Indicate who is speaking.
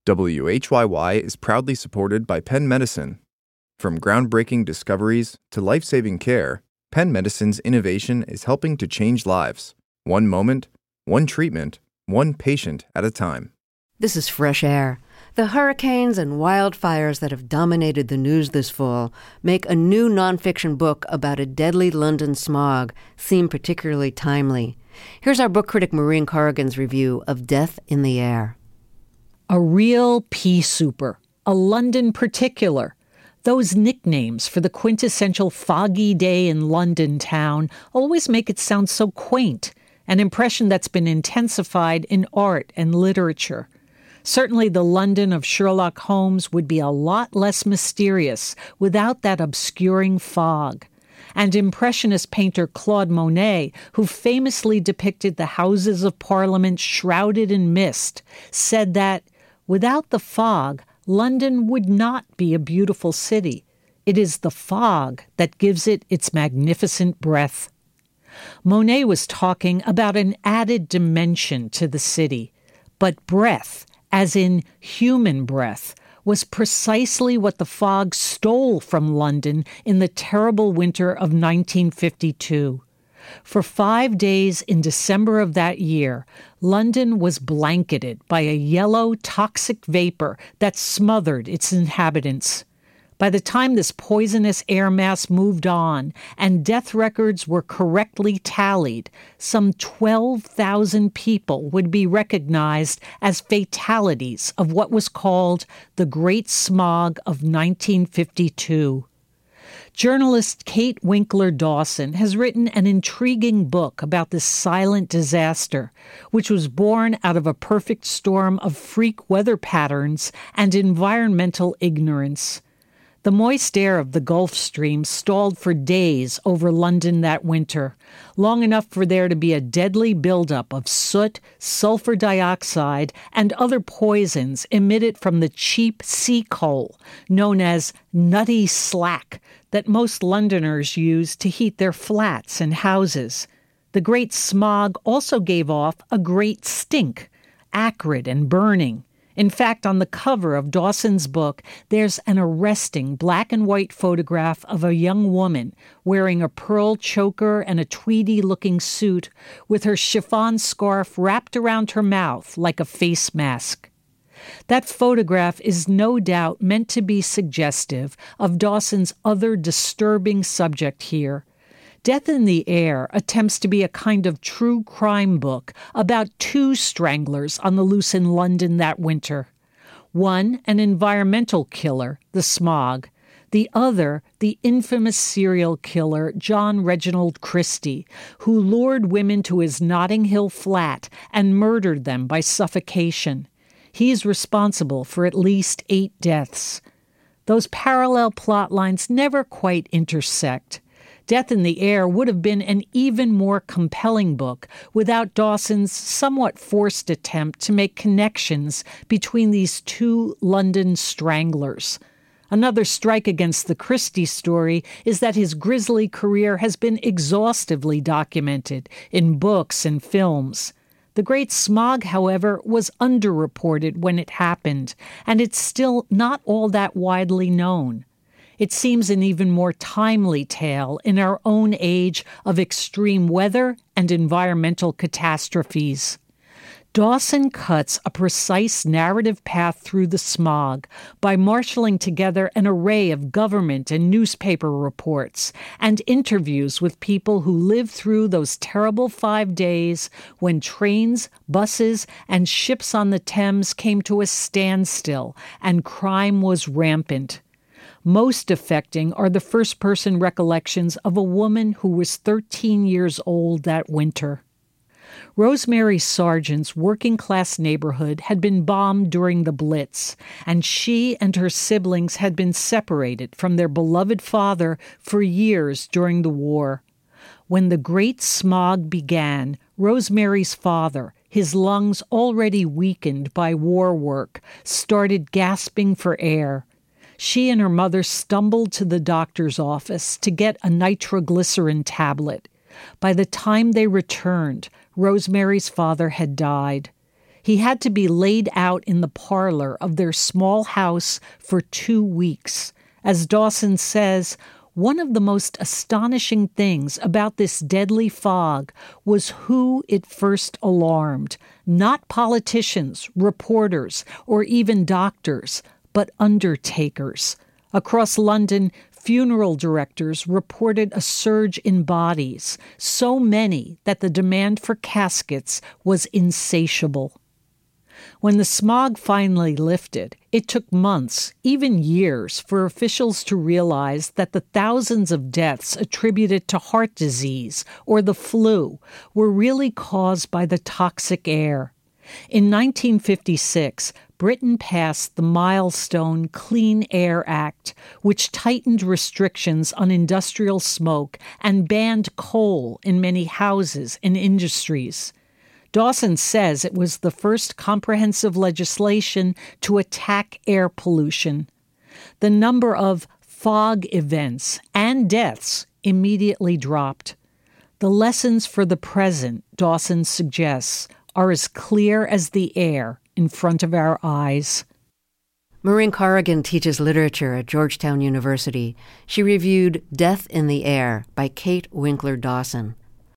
Speaker 1: WHYY is proudly supported by Penn Medicine. From groundbreaking discoveries to life-saving care, Penn Medicine's innovation is helping to change lives. One moment, one treatment, one patient at a time.
Speaker 2: This is Fresh Air. The hurricanes and wildfires that have dominated the news this fall make a new nonfiction book about a deadly London smog seem particularly timely. Here's our book critic Maureen Corrigan's review of Death in the Air.
Speaker 3: A real pea souper, a London particular. Those nicknames for the quintessential foggy day in London town always make it sound so quaint, an impression that's been intensified in art and literature. Certainly the London of Sherlock Holmes would be a lot less mysterious without that obscuring fog. And Impressionist painter Claude Monet, who famously depicted the Houses of Parliament shrouded in mist, said that, without the fog, London would not be a beautiful city. It is the fog that gives it its magnificent breadth. Monet was talking about an added dimension to the city, but breadth, as in human breath, was precisely what the fog stole from London in the terrible winter of 1952. For 5 days in December of that year, London was blanketed by a yellow, toxic vapor that smothered its inhabitants. By the time this poisonous air mass moved on and death records were correctly tallied, some 12,000 people would be recognized as fatalities of what was called the Great Smog of 1952. Journalist Kate Winkler Dawson has written an intriguing book about this silent disaster, which was born out of a perfect storm of freak weather patterns and environmental ignorance. The moist air of the Gulf Stream stalled for days over London that winter, long enough for there to be a deadly buildup of soot, sulfur dioxide, and other poisons emitted from the cheap sea coal, known as nutty slack, that most Londoners use to heat their flats and houses. The Great Smog also gave off a great stink, acrid and burning. In fact, on the cover of Dawson's book, there's an arresting black and white photograph of a young woman wearing a pearl choker and a tweedy-looking suit with her chiffon scarf wrapped around her mouth like a face mask. That photograph is no doubt meant to be suggestive of Dawson's other disturbing subject here. Death in the Air attempts to be a kind of true crime book about two stranglers on the loose in London that winter. One, an environmental killer, the smog. The other, the infamous serial killer John Reginald Christie, who lured women to his Notting Hill flat and murdered them by suffocation. He's responsible for at least 8 deaths. Those parallel plot lines never quite intersect. Death in the Air would have been an even more compelling book without Dawson's somewhat forced attempt to make connections between these two London stranglers. Another strike against the Christie story is that his grisly career has been exhaustively documented in books and films. The Great Smog, however, was underreported when it happened, and it's still not all that widely known. It seems an even more timely tale in our own age of extreme weather and environmental catastrophes. Dawson cuts a precise narrative path through the smog by marshaling together an array of government and newspaper reports and interviews with people who lived through those terrible 5 days when trains, buses, and ships on the Thames came to a standstill and crime was rampant. Most affecting are the first-person recollections of a woman who was 13 years old that winter. Rosemary Sargent's working-class neighborhood had been bombed during the Blitz, and she and her siblings had been separated from their beloved father for years during the war. When the Great Smog began, Rosemary's father, his lungs already weakened by war work, started gasping for air. She and her mother stumbled to the doctor's office to get a nitroglycerin tablet. By the time they returned, Rosemary's father had died. He had to be laid out in the parlor of their small house for 2 weeks. As Dawson says, one of the most astonishing things about this deadly fog was who it first alarmed. Not politicians, reporters, or even doctors, but undertakers. Across London, funeral directors reported a surge in bodies, so many that the demand for caskets was insatiable. When the smog finally lifted, it took months, even years, for officials to realize that the thousands of deaths attributed to heart disease or the flu were really caused by the toxic air. In 1956, Britain passed the milestone Clean Air Act, which tightened restrictions on industrial smoke and banned coal in many houses and industries. Dawson says it was the first comprehensive legislation to attack air pollution. The number of fog events and deaths immediately dropped. The lessons for the present, Dawson suggests, are as clear as the air in front of our eyes.
Speaker 2: Maureen Corrigan teaches literature at Georgetown University. She reviewed Death in the Air by Kate Winkler Dawson.